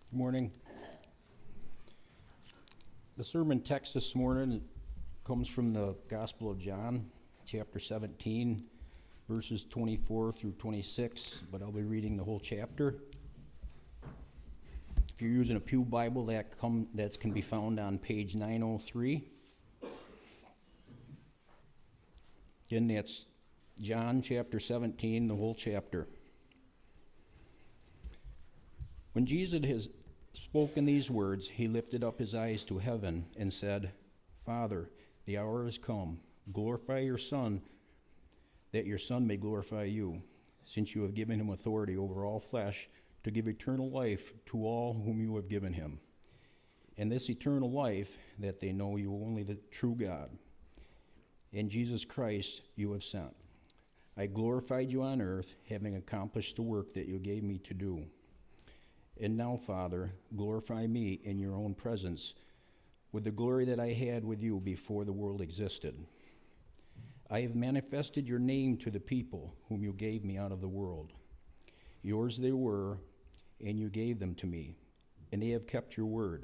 Good morning. The sermon text this morning comes from the Gospel of John, chapter 17, verses 24 through 26, but I'll be reading the whole chapter. If you're using a Pew Bible, that can be found on page 903. Again, that's John chapter 17, the whole chapter. When Jesus has spoken these words, he lifted up his eyes to heaven and said, Father, the hour has come. Glorify your Son, that your Son may glorify you, since you have given him authority over all flesh to give eternal life to all whom you have given him. And this eternal life, that they know you only the true God, and Jesus Christ you have sent. I glorified you on earth, having accomplished the work that you gave me to do. And now, Father, glorify me in your own presence with the glory that I had with you before the world existed. I have manifested your name to the people whom you gave me out of the world. Yours they were, and you gave them to me, and they have kept your word.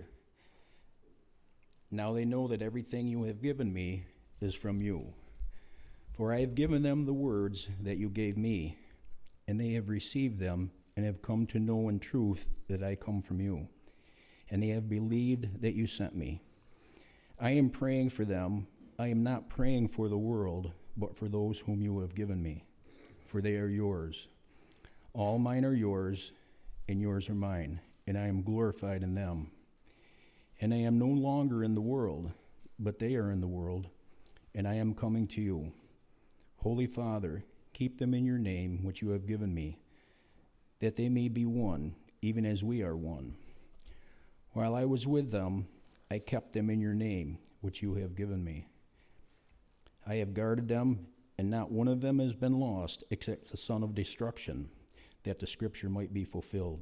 Now they know that everything you have given me is from you. For I have given them the words that you gave me, and they have received them and have come to know in truth that I come from you, and they have believed that you sent me. I am praying for them. I am not praying for the world, but for those whom you have given me, for they are yours. All mine are yours, and yours are mine, and I am glorified in them. And I am no longer in the world, but they are in the world, and I am coming to you. Holy Father, keep them in your name, which you have given me, that they may be one, even as we are one. While I was with them, I kept them in your name, which you have given me. I have guarded them, and not one of them has been lost, except the son of destruction, that the scripture might be fulfilled.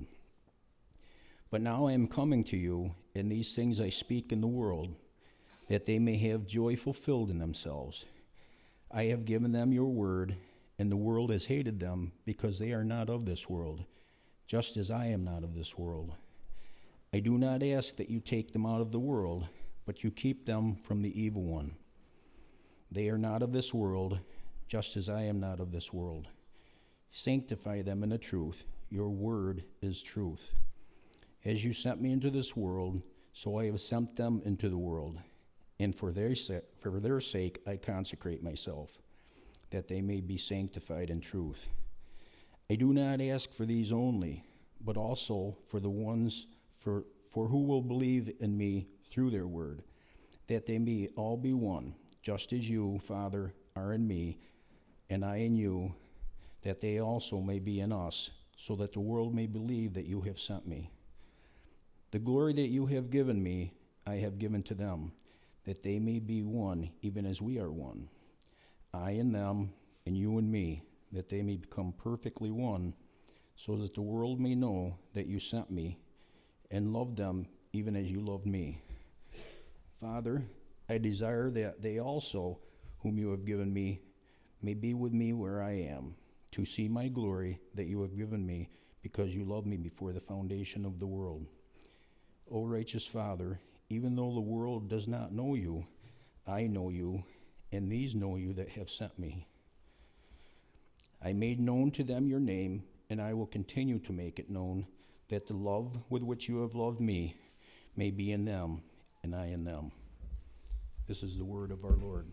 But now I am coming to you, and these things I speak in the world, that they may have joy fulfilled in themselves. I have given them your word, and the world has hated them because they are not of this world, just as I am not of this world. I do not ask that you take them out of the world, but you keep them from the evil one. They are not of this world, just as I am not of this world. Sanctify them in the truth. Your word is truth. As you sent me into this world, so I have sent them into the world. And for their sake I consecrate myself, that they may be sanctified in truth. I do not ask for these only, but also for the ones for who will believe in me through their word, that they may all be one, just as you, Father, are in me, and I in you, that they also may be in us, so that the world may believe that you have sent me. The glory that you have given me, I have given to them, that they may be one, even as we are one. I and them, and you and me, that they may become perfectly one, so that the world may know that you sent me, and loved them even as you loved me. Father, I desire that they also, whom you have given me, may be with me where I am, to see my glory that you have given me, because you loved me before the foundation of the world. O righteous Father, even though the world does not know you, I know you, and these know you that have sent me. I made known to them your name, and I will continue to make it known, that the love with which you have loved me may be in them, and I in them. This is the word of our Lord.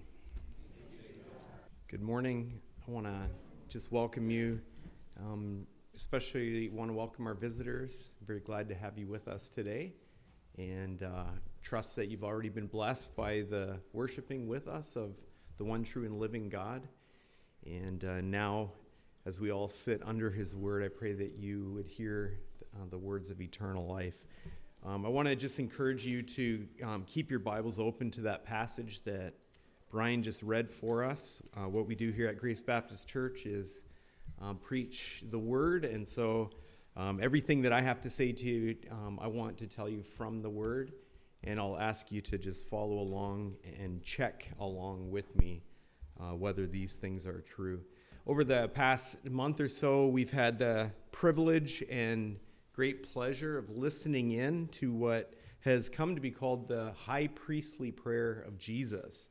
Good morning. I want to just welcome you, especially want to welcome our visitors. I'm very glad to have you with us today, and trust that you've already been blessed by the worshiping with us of the one true and living God. And now, as we all sit under his word, I pray that you would hear the words of eternal life. I want to just encourage you to keep your Bibles open to that passage that Brian just read for us. What we do here at Grace Baptist Church is preach the word, and so everything that I have to say to you, I want to tell you from the word, and I'll ask you to just follow along and check along with me whether these things are true. Over the past month or so, we've had the privilege and great pleasure of listening in to what has come to be called the high priestly prayer of Jesus.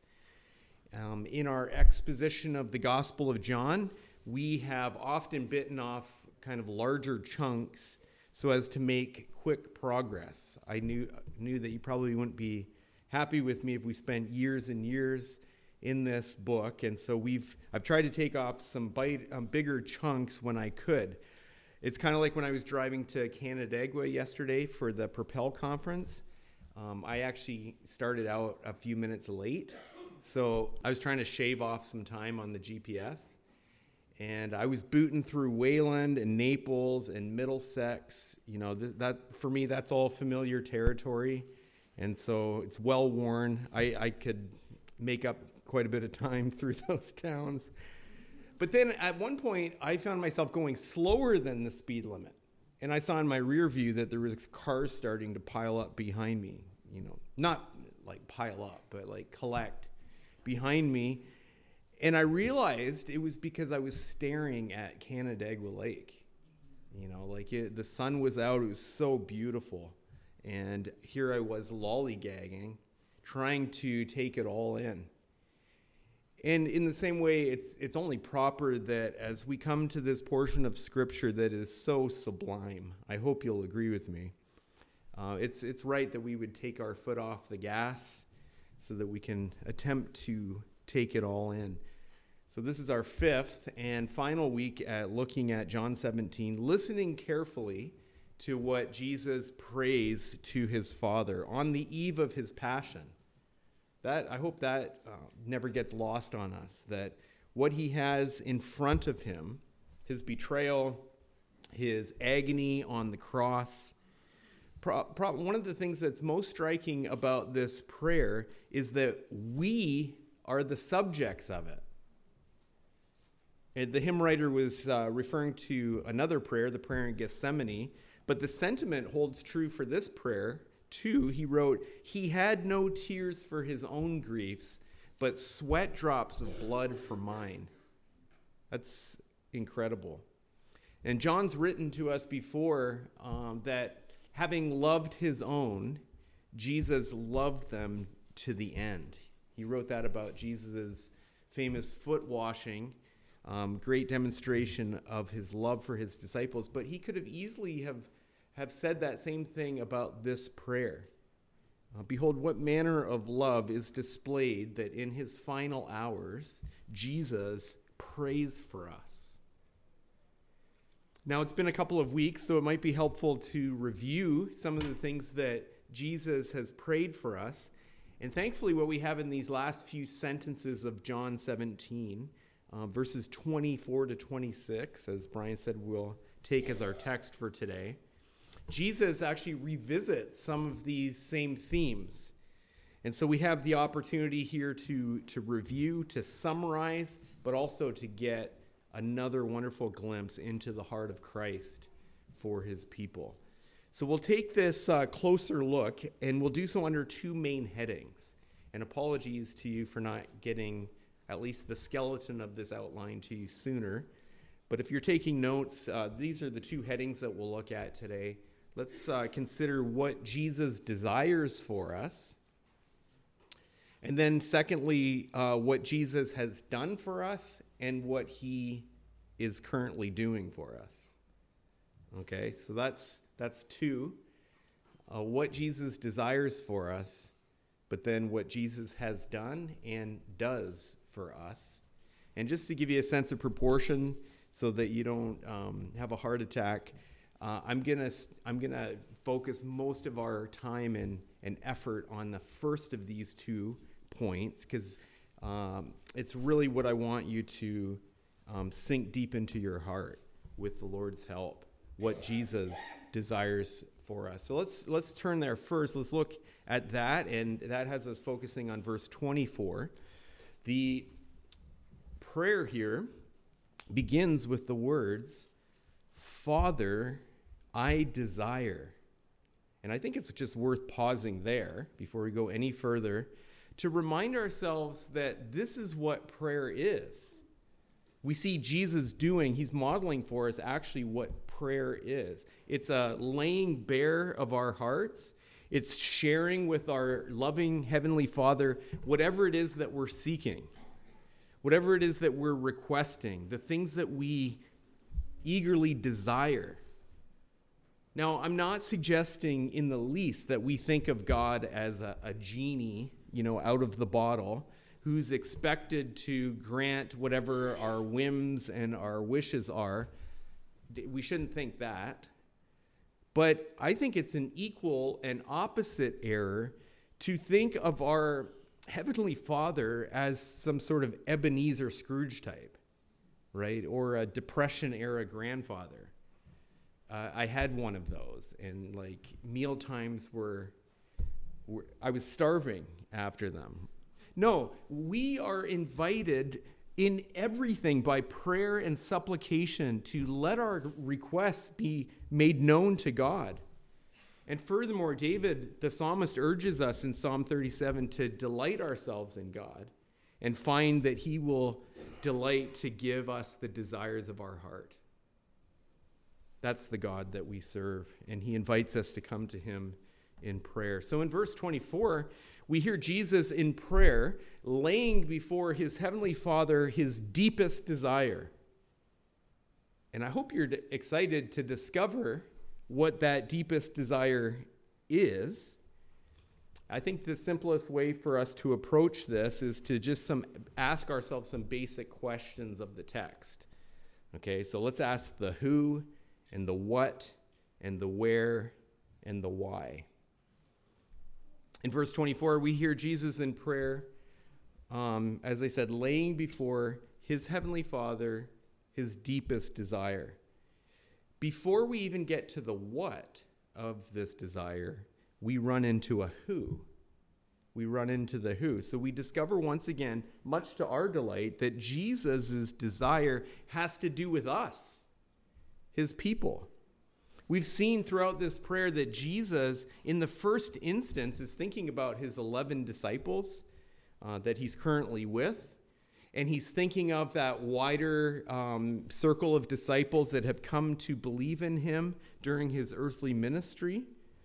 In our exposition of the Gospel of John, we have often bitten off kind of larger chunks so as to make quick progress. I knew that you probably wouldn't be happy with me if we spent years and years in this book, and so I've tried to take off some bigger chunks when I could. It's kind of like when I was driving to Canandaigua yesterday for the Propel conference. I actually started out a few minutes late, so I was trying to shave off some time on the GPS. And I was booting through Wayland and Naples and Middlesex. That for me, that's all familiar territory. And so it's well worn. I could make up quite a bit of time through those towns. But then at one point, I found myself going slower than the speed limit. And I saw in my rear view that there was cars starting to pile up behind me. Not like pile up, but like collect behind me. And I realized it was because I was staring at Canandaigua Lake. The sun was out. It was so beautiful. And here I was lollygagging, trying to take it all in. And in the same way, it's only proper that as we come to this portion of Scripture that is so sublime, I hope you'll agree with me, it's right that we would take our foot off the gas so that we can attempt to take it all in. So this is our fifth and final week at looking at John 17, listening carefully to what Jesus prays to his Father on the eve of his passion. I hope that never gets lost on us, that what he has in front of him, his betrayal, his agony on the cross. One of the things that's most striking about this prayer is that we are the subjects of it. The hymn writer was referring to another prayer, the prayer in Gethsemane, but the sentiment holds true for this prayer too. He wrote, "He had no tears for his own griefs, but sweat drops of blood for mine." That's incredible. And John's written to us before that having loved his own, Jesus loved them to the end. He wrote that about Jesus' famous foot washing, great demonstration of his love for his disciples. But he could have easily have said that same thing about this prayer. Behold, what manner of love is displayed that in his final hours, Jesus prays for us. Now, it's been a couple of weeks, so it might be helpful to review some of the things that Jesus has prayed for us. And thankfully, what we have in these last few sentences of John 17, verses 24 to 26, as Brian said, we'll take as our text for today, Jesus actually revisits some of these same themes. And so we have the opportunity here to review, to summarize, but also to get another wonderful glimpse into the heart of Christ for his people. So we'll take this closer look, and we'll do so under two main headings. And apologies to you for not getting at least the skeleton of this outline to you sooner. But if you're taking notes, these are the two headings that we'll look at today. Let's consider what Jesus desires for us. And then secondly, what Jesus has done for us and what he is currently doing for us. Okay, so that's two. What Jesus desires for us, but then what Jesus has done and does for us. And just to give you a sense of proportion so that you don't have a heart attack, I'm gonna focus most of our time and effort on the first of these 2 points, because it's really what I want you to sink deep into your heart with the Lord's help, what Jesus desires for us. So let's turn there first. Let's look at that, and that has us focusing on verse 24. The prayer here begins with the words, "Father, I desire." And I think it's just worth pausing there before we go any further to remind ourselves that this is what prayer is. we see Jesus doing, he's modeling for us actually what prayer is. It's a laying bare of our hearts. It's sharing with our loving Heavenly Father whatever it is that we're seeking, whatever it is that we're requesting, the things that we eagerly desire. Now, I'm not suggesting in the least that we think of God as a genie, out of the bottle, who's expected to grant whatever our whims and our wishes are. We shouldn't think that. But I think it's an equal and opposite error to think of our Heavenly Father as some sort of Ebenezer Scrooge type, right? Or a Depression-era grandfather. I had one of those, and meal times I was starving after them. No, we are invited in everything by prayer and supplication to let our requests be made known to God. And furthermore, David, the psalmist, urges us in Psalm 37 to delight ourselves in God and find that he will delight to give us the desires of our heart. That's the God that we serve, and he invites us to come to him in prayer. So in verse 24, we hear Jesus in prayer laying before his Heavenly Father his deepest desire. And I hope you're excited to discover what that deepest desire is. I think the simplest way for us to approach this is to just ask ourselves some basic questions of the text. Okay, so let's ask the who and the what and the where and the why. In verse 24, we hear Jesus in prayer, as I said, laying before his Heavenly Father his deepest desire. Before we even get to the what of this desire, we run into a who. We run into the who. So we discover once again, much to our delight, that Jesus' desire has to do with us, his people. We've seen throughout this prayer that Jesus, in the first instance, is thinking about his 11 disciples that he's currently with. And he's thinking of that wider circle of disciples that have come to believe in him during his earthly ministry.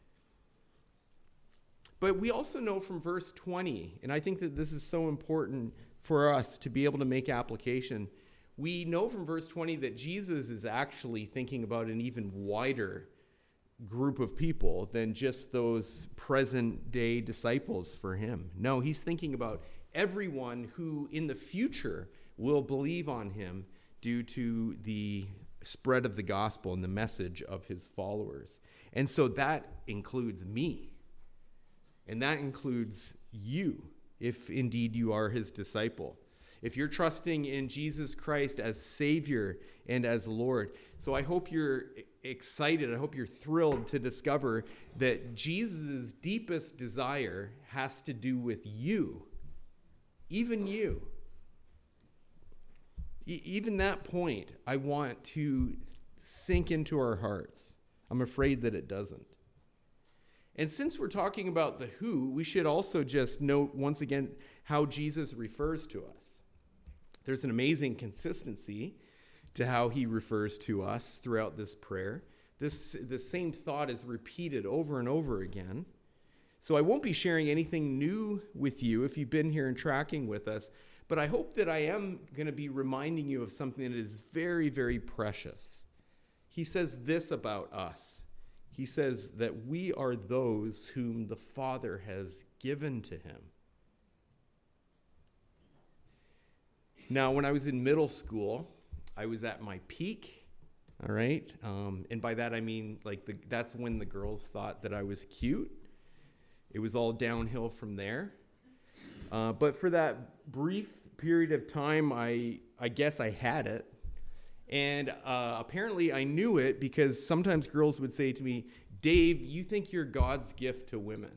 But we also know from verse 20, and I think that this is so important for us to be able to make application. We know from verse 20 that Jesus is actually thinking about an even wider group of people than just those present-day disciples for him. No, he's thinking about everyone who in the future will believe on him due to the spread of the gospel and the message of his followers. And so that includes me. And that includes you, if indeed you are his disciple. If you're trusting in Jesus Christ as Savior and as Lord. So I hope you're excited, I hope you're thrilled to discover that Jesus' deepest desire has to do with you. Even you. Even that point, I want to sink into our hearts. I'm afraid that it doesn't. And since we're talking about the who, we should also just note once again how Jesus refers to us. There's an amazing consistency to how he refers to us throughout this prayer. The same thought is repeated over and over again. So I won't be sharing anything new with you if you've been here and tracking with us, but I hope that I am going to be reminding you of something that is very, very precious. He says this about us. He says that we are those whom the Father has given to him. Now, when I was in middle school, I was at my peak, all right? And by that I mean that's when the girls thought that I was cute. It was all downhill from there. But for that brief period of time, I guess I had it. And apparently I knew it because sometimes girls would say to me, "Dave, you think you're God's gift to women."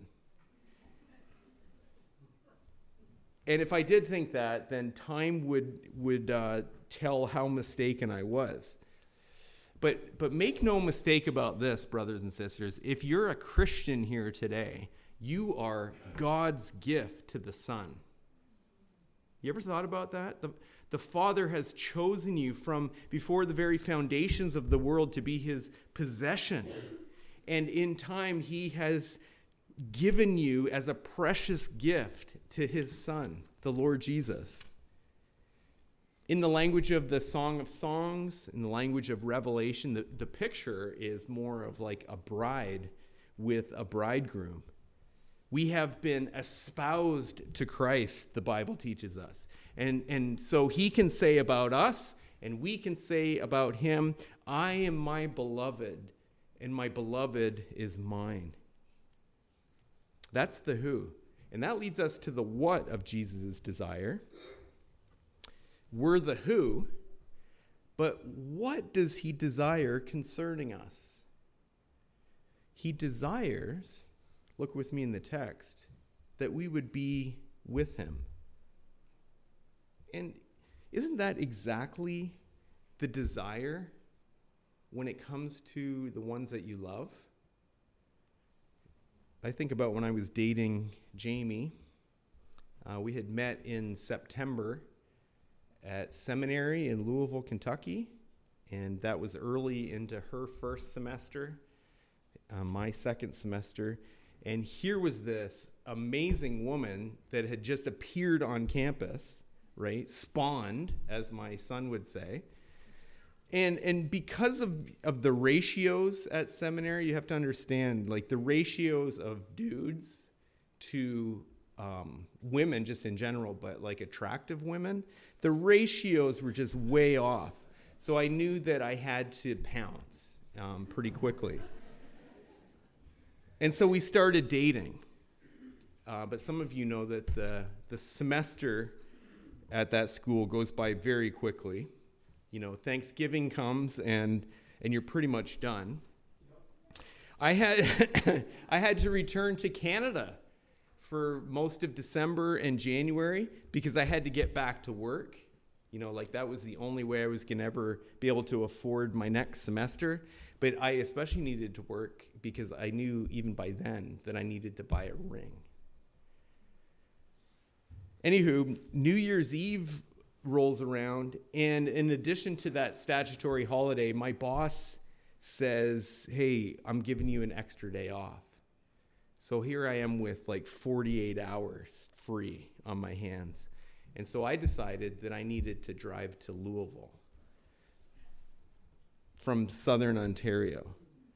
And if I did think that, then time would tell how mistaken I was. But make no mistake about this, brothers and sisters. If you're a Christian here today, you are God's gift to the Son. You ever thought about that? The Father has chosen you from before the very foundations of the world to be his possession. And in time, he has given you as a precious gift to his Son, the Lord Jesus. In the language of the Song of Songs, in the language of Revelation, the picture is more of like a bride with a bridegroom. We have been espoused to Christ, the Bible teaches us. And so he can say about us, and we can say about him, I am my beloved, and my beloved is mine. That's the who. And that leads us to the what of Jesus' desire. We're the who, but what does he desire concerning us? He desires, look with me in the text, that we would be with him. And isn't that exactly the desire when it comes to the ones that you love? I think about when I was dating Jamie. We had met in September at seminary in Louisville, Kentucky, and that was early into her first semester, my second semester. And here was this amazing woman that had just appeared on campus, right? Spawned, as my son would say. And because of the ratios at seminary, you have to understand, like the ratios of dudes to women just in general, but like attractive women, the ratios were just way off. So I knew that I had to pounce pretty quickly. And so we started dating. But some of you know that the semester at that school goes by very quickly. You know, Thanksgiving comes and you're pretty much done. I had to return to Canada for most of December and January because I had to get back to work. You know, like that was the only way I was going to ever be able to afford my next semester. But I especially needed to work because I knew even by then that I needed to buy a ring. Anywho, New Year's Eve rolls around, and in addition to that statutory holiday, my boss says, hey, I'm giving you an extra day off. So here I am with like 48 hours free on my hands. And so I decided that I needed to drive to Louisville from southern Ontario.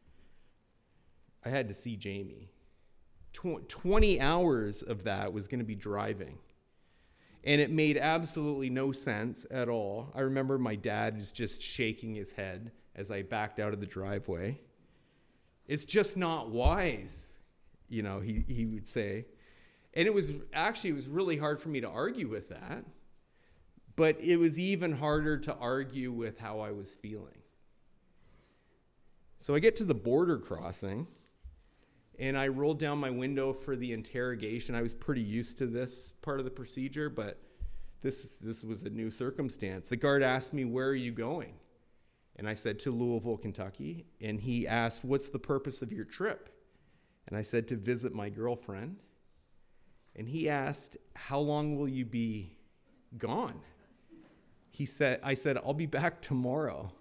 I had to see Jamie. 20 hours of that was going to be driving. And it made absolutely no sense at all. I remember my dad was just shaking his head as I backed out of the driveway. It's just not wise, you know, he would say. And it was really hard for me to argue with that. But it was even harder to argue with how I was feeling. So I get to the border crossing, and I rolled down my window for the interrogation. I was pretty used to this part of the procedure, but this was a new circumstance. The guard asked me, where are you going? And I said, to Louisville, Kentucky. And he asked, what's the purpose of your trip? And I said, to visit my girlfriend. And he asked, how long will you be gone? I said, I'll be back tomorrow.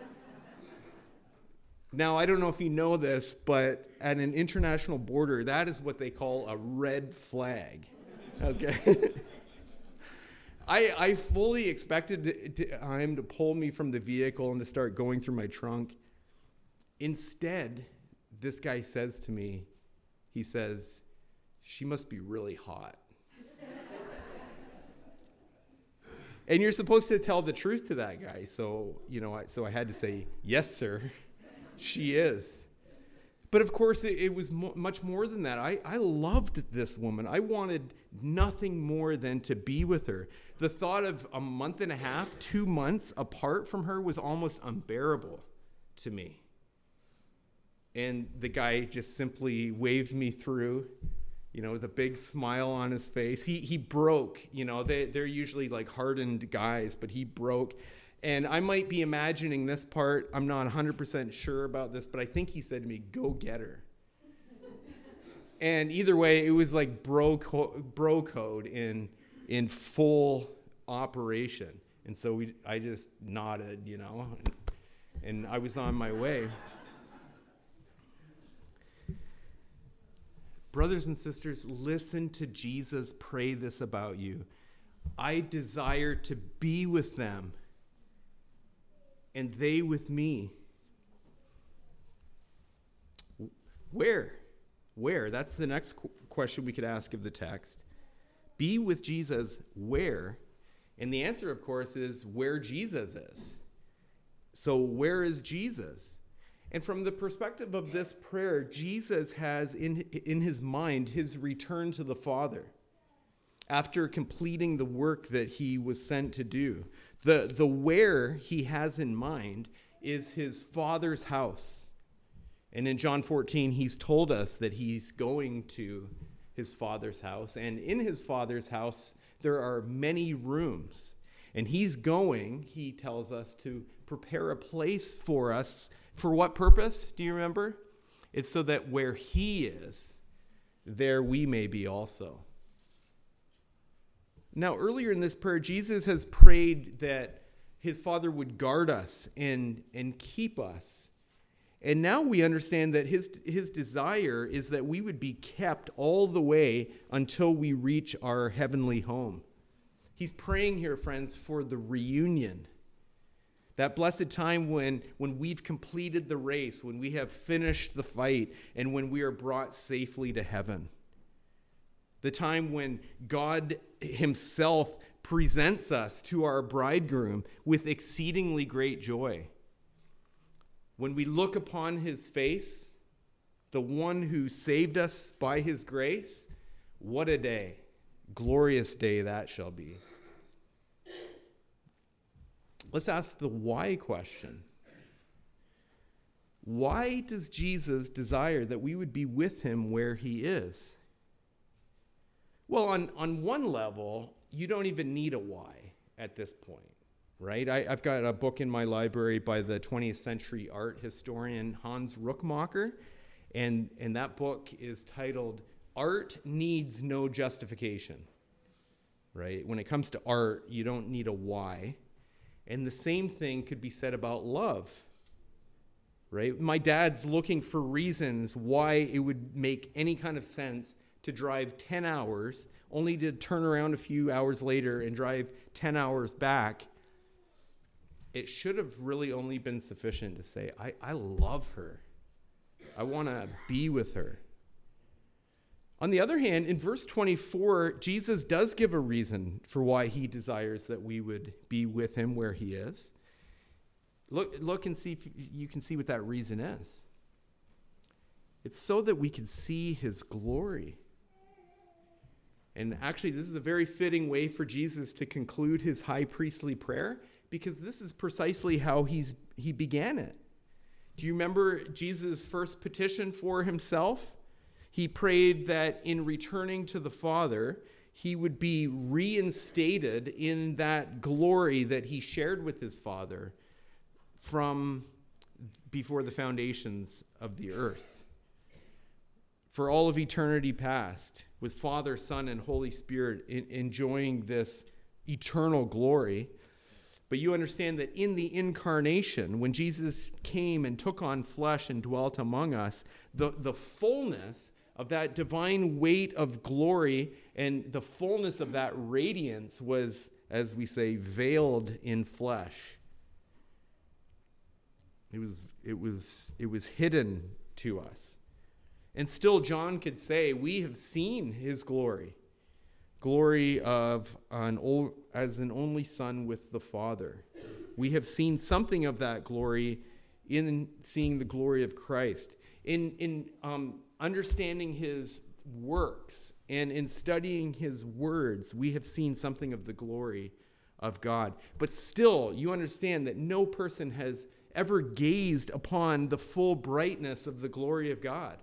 Now, I don't know if you know this, but at an international border, that is what they call a red flag. Okay? I fully expected him to pull me from the vehicle and to start going through my trunk. Instead, this guy says to me, he says, she must be really hot. And you're supposed to tell the truth to that guy. So, I had to say, yes, sir. She is. But of course, it was much more than that. I loved this woman. I wanted nothing more than to be with her. The thought of a month and a half, 2 months apart from her was almost unbearable to me. And the guy just simply waved me through, with a big smile on his face. He broke. They're usually like hardened guys, but he broke. And I might be imagining this part. I'm not 100% sure about this, but I think he said to me, go get her. And either way, it was like bro code in full operation. And so I just nodded, and I was on my way. Brothers and sisters, listen to Jesus pray this about you. I desire to be with them, and they with me. Where? Where? That's the next question we could ask of the text. Be with Jesus where? And the answer, of course, is where Jesus is. So where is Jesus? And from the perspective of this prayer, Jesus has in his mind his return to the Father after completing the work that he was sent to do. The where he has in mind is his Father's house. And in John 14, he's told us that he's going to his Father's house. And in his Father's house, there are many rooms. And he's going, he tells us, to prepare a place for us. For what purpose? Do you remember? It's so that where he is, there we may be also. Now, earlier in this prayer, Jesus has prayed that his Father would guard us and keep us. And now we understand that his desire is that we would be kept all the way until we reach our heavenly home. He's praying here, friends, for the reunion. That blessed time when we've completed the race, when we have finished the fight, and when we are brought safely to heaven. The time when God himself presents us to our bridegroom with exceedingly great joy. When we look upon his face, the one who saved us by his grace, what a day. Glorious day that shall be. Let's ask the why question. Why does Jesus desire that we would be with him where he is? Well, on one level, you don't even need a why at this point. Right? I've got a book in my library by the 20th century art historian Hans Ruckmacher, and that book is titled Art Needs No Justification. Right? When it comes to art, you don't need a why. And the same thing could be said about love. Right? My dad's looking for reasons why it would make any kind of sense to drive 10 hours, only to turn around a few hours later and drive 10 hours back. It should have really only been sufficient to say, I love her. I want to be with her. On the other hand, in verse 24, Jesus does give a reason for why he desires that we would be with him where he is. Look and see if you can see what that reason is. It's so that we can see his glory. And actually, this is a very fitting way for Jesus to conclude his high priestly prayer, because this is precisely how he began it. Do you remember Jesus' first petition for himself? He prayed that in returning to the Father, he would be reinstated in that glory that he shared with his Father from before the foundations of the earth. For all of eternity past, with Father, Son, and Holy Spirit enjoying this eternal glory. But you understand that in the incarnation, when Jesus came and took on flesh and dwelt among us, the fullness of that divine weight of glory and the fullness of that radiance was, as we say, veiled in flesh. It was hidden to us. And still John could say, we have seen his glory of as an only son with the Father. We have seen something of that glory in seeing the glory of Christ. In understanding his works and in studying his words, we have seen something of the glory of God. But still, you understand that no person has ever gazed upon the full brightness of the glory of God.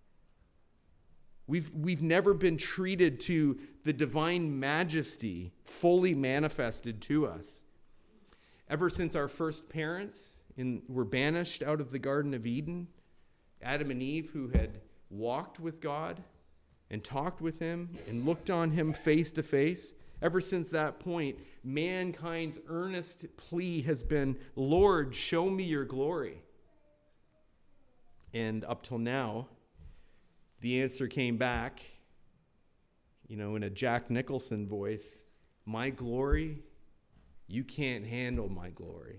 We've never been treated to the divine majesty fully manifested to us. Ever since our first parents were banished out of the Garden of Eden, Adam and Eve, who had walked with God and talked with him and looked on him face to face, Ever since that point, mankind's earnest plea has been, Lord, show me your glory. And up till now, the answer came back, in a Jack Nicholson voice, my glory, you can't handle my glory.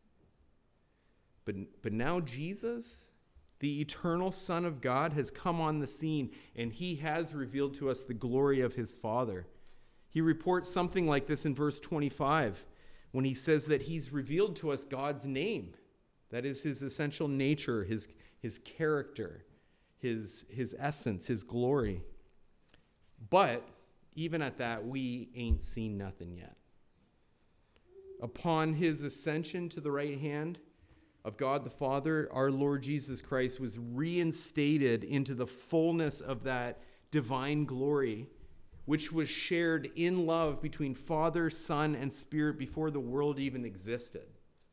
But now Jesus, the eternal Son of God, has come on the scene, and he has revealed to us the glory of his Father. He reports something like this in verse 25, when he says that he's revealed to us God's name. That is his essential nature, his character, his essence, his glory. But even at that, we ain't seen nothing yet. Upon his ascension to the right hand of God the Father, our Lord Jesus Christ was reinstated into the fullness of that divine glory, which was shared in love between Father, Son, and Spirit before the world even existed.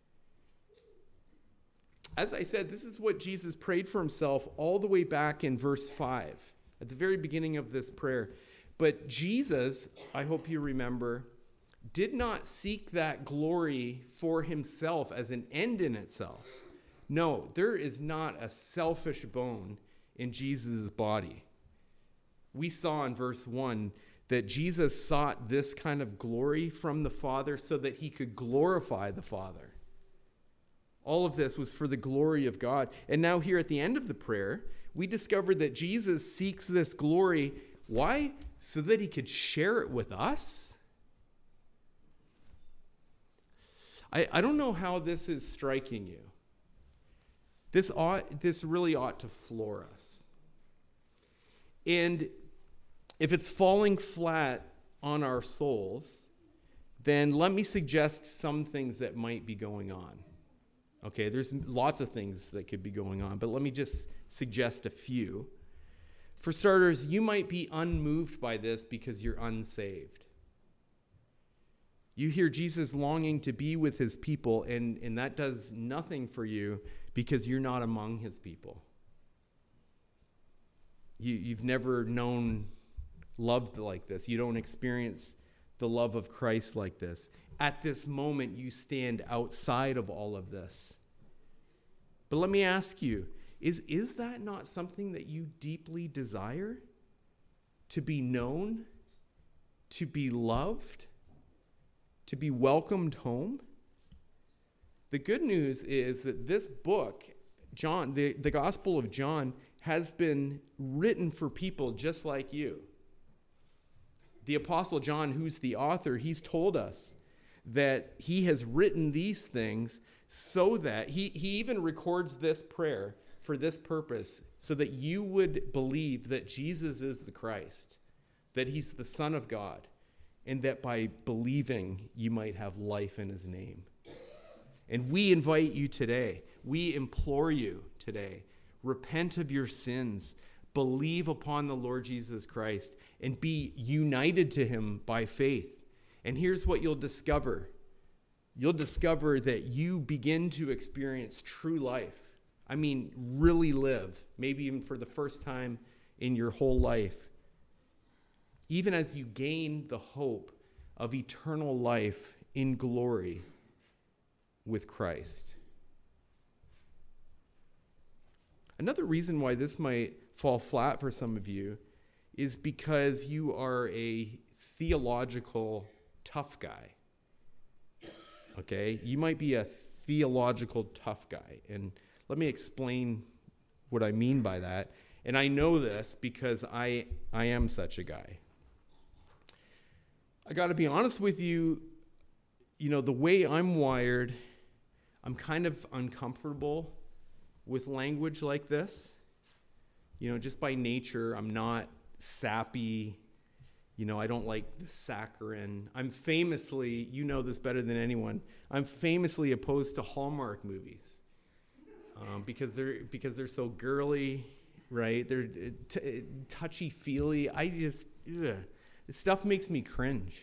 As I said, this is what Jesus prayed for himself all the way back in verse 5, at the very beginning of this prayer. But Jesus, I hope you remember, did not seek that glory for himself as an end in itself. No, there is not a selfish bone in Jesus' body. We saw in verse 1 that Jesus sought this kind of glory from the Father so that he could glorify the Father. All of this was for the glory of God. And now here at the end of the prayer, we discover that Jesus seeks this glory. Why? So that he could share it with us? I don't know how this is striking you. This really ought to floor us. And if it's falling flat on our souls, then let me suggest some things that might be going on. Okay, there's lots of things that could be going on, but let me just suggest a few. For starters, you might be unmoved by this because you're unsaved. You hear Jesus longing to be with his people, and that does nothing for you because you're not among his people. You've never known love like this. You don't experience the love of Christ like this. At this moment, you stand outside of all of this. But let me ask you, is that not something that you deeply desire? To be known? To be loved? To be welcomed home? The good news is that this book, John, the Gospel of John, has been written for people just like you. The Apostle John, who's the author, he's told us that he has written these things so that he even records this prayer for this purpose, so that you would believe that Jesus is the Christ, that he's the Son of God, and that by believing you might have life in his name. And we invite you today, we implore you today, repent of your sins, believe upon the Lord Jesus Christ, and be united to him by faith. And here's what you'll discover. You'll discover that you begin to experience true life. I mean, really live, maybe even for the first time in your whole life. Even as you gain the hope of eternal life in glory with Christ. Another reason why this might fall flat for some of you is because you are a theological tough guy. Okay? You might be a theological tough guy. And let me explain what I mean by that. And I know this because I am such a guy. I got to be honest with you, the way I'm wired, I'm kind of uncomfortable with language like this. Just by nature, I'm not sappy. I don't like the saccharine. I'm famously, you know this better than anyone, I'm famously opposed to Hallmark movies because they're so girly, right? They're touchy-feely. Stuff makes me cringe.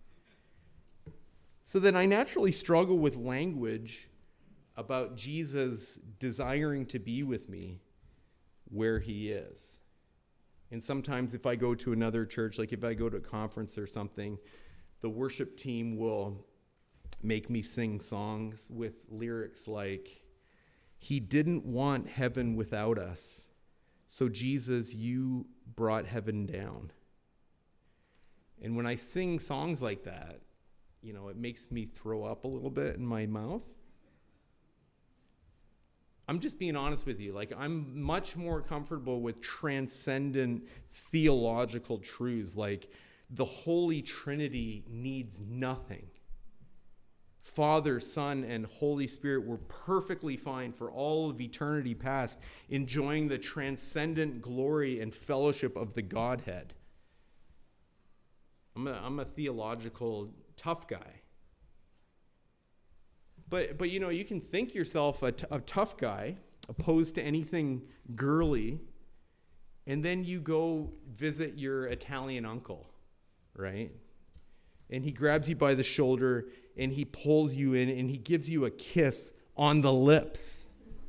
So then I naturally struggle with language about Jesus desiring to be with me where he is. And sometimes if I go to another church, like if I go to a conference or something, the worship team will make me sing songs with lyrics like, "He didn't want heaven without us, so Jesus, you brought heaven down." And when I sing songs like that, it makes me throw up a little bit in my mouth. I'm just being honest with you. Like, I'm much more comfortable with transcendent theological truths, like the Holy Trinity needs nothing. Father, Son, and Holy Spirit were perfectly fine for all of eternity past, enjoying the transcendent glory and fellowship of the Godhead. I'm a theological tough guy. But you can think yourself a tough guy, opposed to anything girly, and then you go visit your Italian uncle, right? And he grabs you by the shoulder, and he pulls you in, and he gives you a kiss on the lips.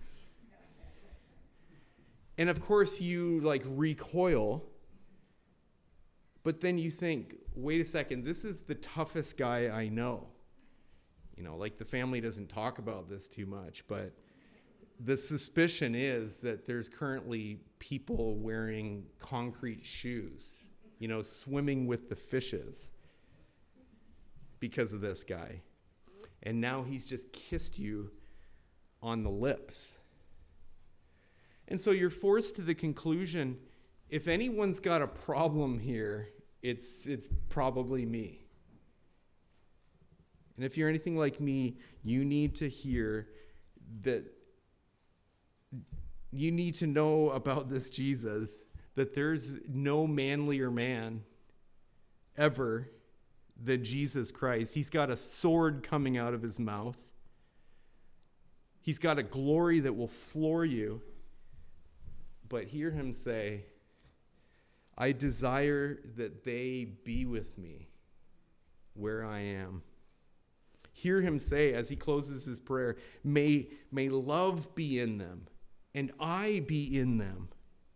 And of course you recoil, but then you think, wait a second, this is the toughest guy I know. The family doesn't talk about this too much, but the suspicion is that there's currently people wearing concrete shoes, swimming with the fishes because of this guy. And now he's just kissed you on the lips. And so you're forced to the conclusion, if anyone's got a problem here, it's probably me. And if you're anything like me, you need to hear that, you need to know about this Jesus, that there's no manlier man ever than Jesus Christ. He's got a sword coming out of his mouth. He's got a glory that will floor you. But hear him say, "I desire that they be with me where I am." Hear him say as he closes his prayer, may love be in them and I be in them.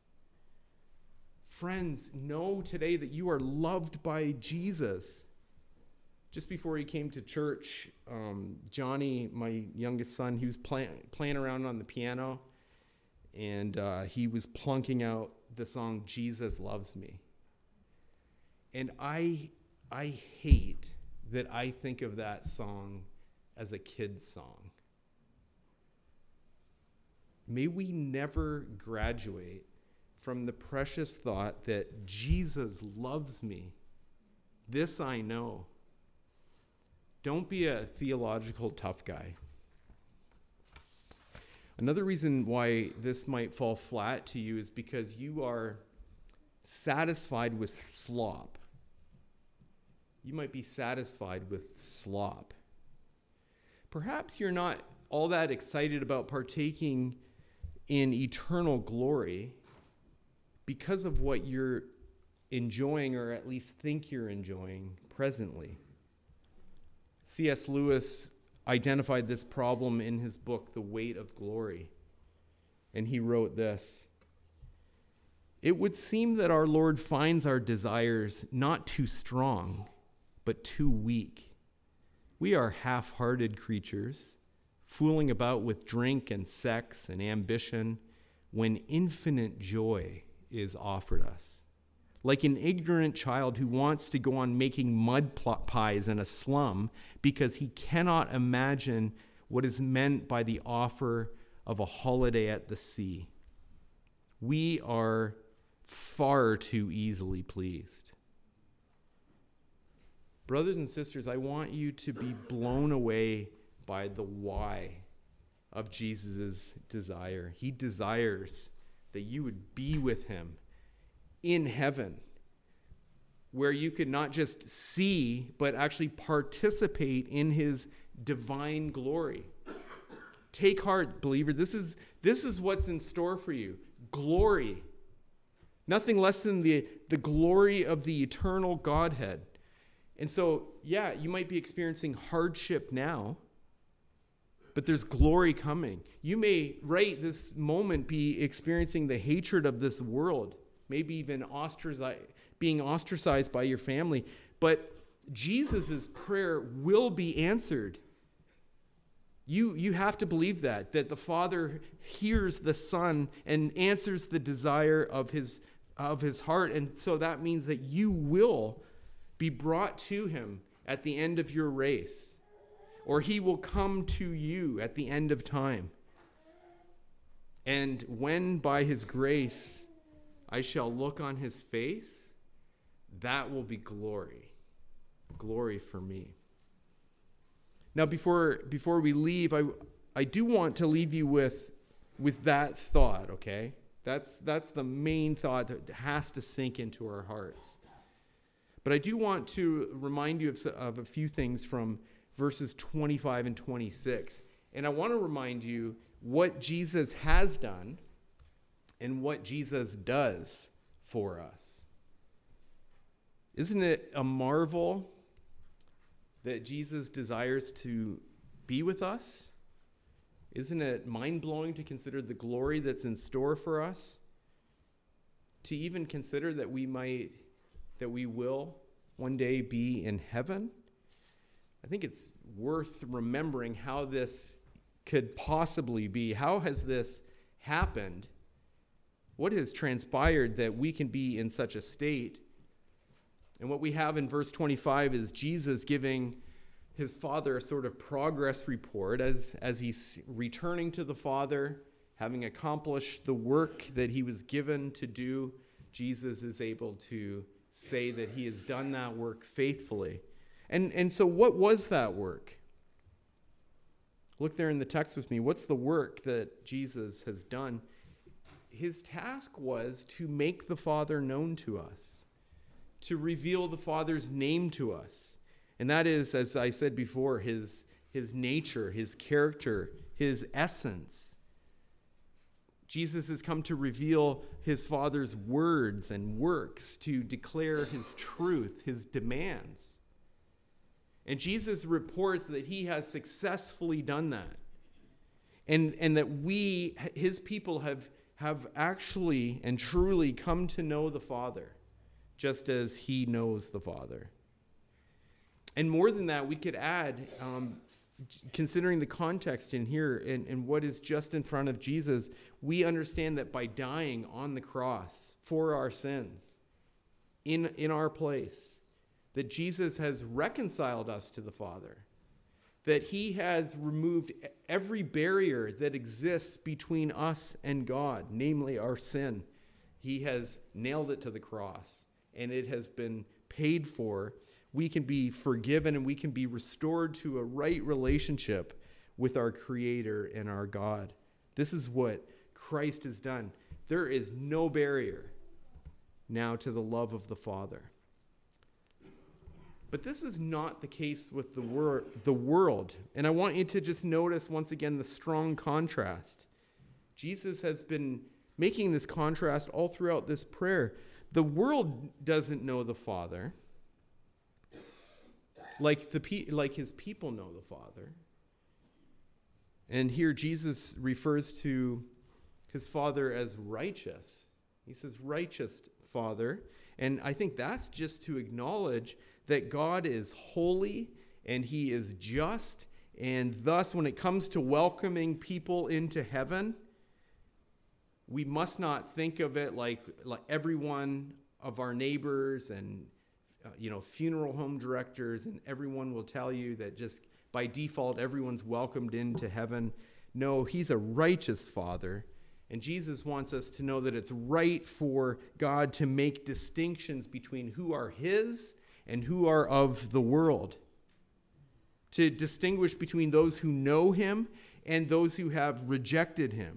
Friends, know today that you are loved by Jesus. Just before he came to church, Johnny, my youngest son, he was playing around on the piano, and he was plunking out the song, "Jesus Loves Me." And I hate that I think of that song as a kid's song. May we never graduate from the precious thought that Jesus loves me. This I know. Don't be a theological tough guy. Another reason why this might fall flat to you is because you are satisfied with slop. You might be satisfied with slop. Perhaps you're not all that excited about partaking in eternal glory because of what you're enjoying, or at least think you're enjoying presently. C.S. Lewis identified this problem in his book, The Weight of Glory. And he wrote this: "It would seem that our Lord finds our desires not too strong, but too weak. We are half-hearted creatures, fooling about with drink and sex and ambition when infinite joy is offered us. Like an ignorant child who wants to go on making mud pies in a slum because he cannot imagine what is meant by the offer of a holiday at the sea. We are far too easily pleased." Brothers and sisters, I want you to be blown away by the why of Jesus' desire. He desires that you would be with him in heaven, where you could not just see, but actually participate in his divine glory. Take heart, believer. This is what's in store for you. Glory. Nothing less than the glory of the eternal Godhead. And so, yeah, you might be experiencing hardship now, but there's glory coming. You may, right this moment, be experiencing the hatred of this world, maybe even being ostracized by your family. But Jesus' prayer will be answered. You have to believe that the Father hears the Son and answers the desire of his heart. And so that means that you will be brought to him at the end of your race, or he will come to you at the end of time. And when by his grace I shall look on his face, that will be glory for me. Now, before we leave, I do want to leave you with that thought, okay? That's the main thought that has to sink into our hearts. But I do want to remind you of a few things from verses 25 and 26. And I want to remind you what Jesus has done and what Jesus does for us. Isn't it a marvel that Jesus desires to be with us? Isn't it mind-blowing to consider the glory that's in store for us? To even consider that we will one day be in heaven? I think it's worth remembering how this could possibly be. How has this happened? What has transpired that we can be in such a state? And what we have in verse 25 is Jesus giving his Father a sort of progress report as he's returning to the Father, having accomplished the work that he was given to do. Jesus is able to say that he has done that work faithfully. And so what was that work? Look there in the text with me. What's the work that Jesus has done? His task was to make the Father known to us, to reveal the Father's name to us. And that is, as I said before, his nature, his character, his essence. Jesus has come to reveal his Father's words and works, to declare his truth, his demands. And Jesus reports that he has successfully done that. And that we, his people, have actually and truly come to know the Father, just as he knows the Father. And more than that, we could add, considering the context in here and what is just in front of Jesus, we understand that by dying on the cross for our sins, in our place, that Jesus has reconciled us to the Father, that he has removed every barrier that exists between us and God, namely our sin. He has nailed it to the cross, and it has been paid for. We can be forgiven and we can be restored to a right relationship with our Creator and our God. This is what Christ has done. There is no barrier now to the love of the Father. But this is not the case with the world. And I want you to just notice once again the strong contrast. Jesus has been making this contrast all throughout this prayer. The world doesn't know the Father like his people know the Father. And here Jesus refers to his Father as righteous. He says, righteous Father. And I think that's just to acknowledge that God is holy and he is just. And thus, when it comes to welcoming people into heaven, we must not think of it like everyone of our neighbors and funeral home directors, and everyone will tell you that just by default, everyone's welcomed into heaven. No, he's a righteous Father. And Jesus wants us to know that it's right for God to make distinctions between who are his and who are of the world. To distinguish between those who know him and those who have rejected him.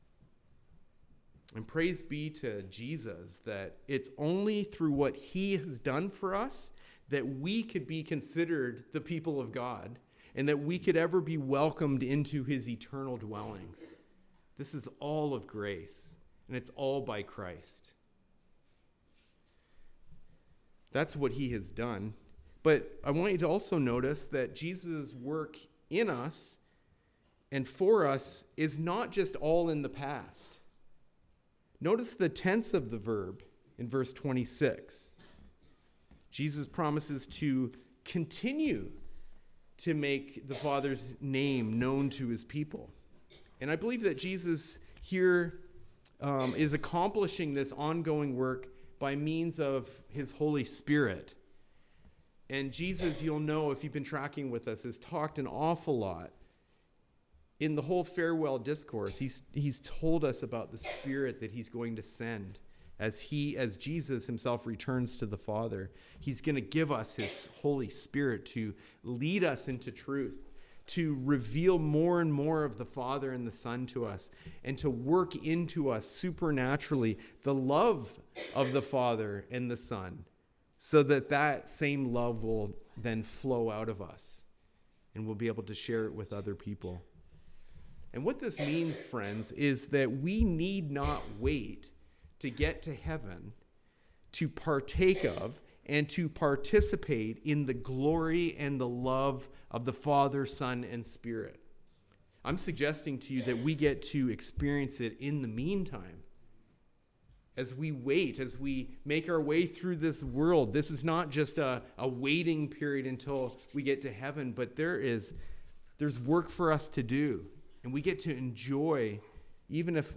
And praise be to Jesus that it's only through what he has done for us that we could be considered the people of God and that we could ever be welcomed into his eternal dwellings. This is all of grace, and it's all by Christ. That's what he has done. But I want you to also notice that Jesus' work in us and for us is not just all in the past. Notice the tense of the verb in verse 26. Jesus promises to continue to make the Father's name known to his people. And I believe that Jesus here is accomplishing this ongoing work by means of his Holy Spirit. And Jesus, you'll know if you've been tracking with us, has talked an awful lot. In the whole farewell discourse, he's told us about the Spirit that he's going to send as Jesus himself returns to the Father. He's going to give us his Holy Spirit to lead us into truth, to reveal more and more of the Father and the Son to us, and to work into us supernaturally the love of the Father and the Son, so that that same love will then flow out of us, and we'll be able to share it with other people. And what this means, friends, is that we need not wait to get to heaven to partake of and to participate in the glory and the love of the Father, Son, and Spirit. I'm suggesting to you that we get to experience it in the meantime. As we wait, as we make our way through this world, this is not just a waiting period until we get to heaven, but there's work for us to do. And we get to enjoy, even if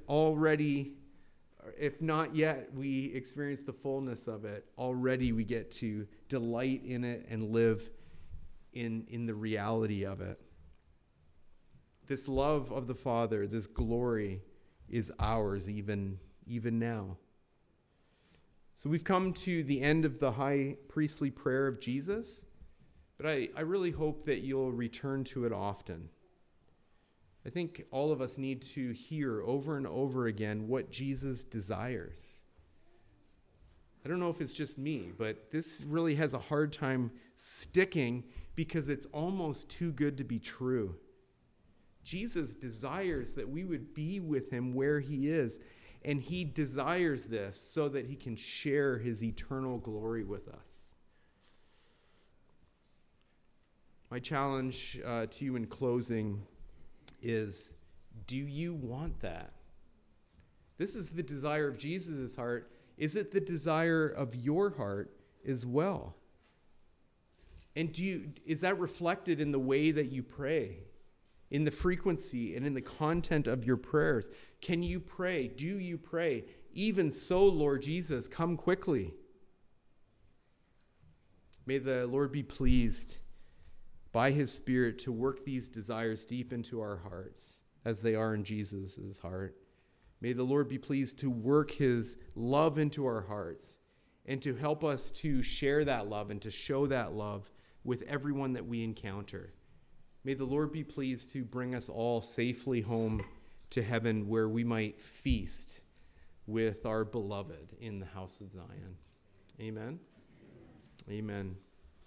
not yet, we experience the fullness of it. Already we get to delight in it and live in the reality of it. This love of the Father, this glory is ours even now. So we've come to the end of the high priestly prayer of Jesus, but I really hope that you'll return to it often. I think all of us need to hear over and over again what Jesus desires. I don't know if it's just me, but this really has a hard time sticking because it's almost too good to be true. Jesus desires that we would be with him where he is, and he desires this so that he can share his eternal glory with us. My challenge to you in closing is, do you want that? This is the desire of Jesus' heart. Is it the desire of your heart as well? And is that reflected in the way that you pray, in the frequency and in the content of your prayers? Can you pray? Do you pray? Even so, Lord Jesus, come quickly. May the Lord be pleased by his Spirit to work these desires deep into our hearts as they are in Jesus' heart. May the Lord be pleased to work his love into our hearts and to help us to share that love and to show that love with everyone that we encounter. May the Lord be pleased to bring us all safely home to heaven, where we might feast with our beloved in the house of Zion. Amen. Amen.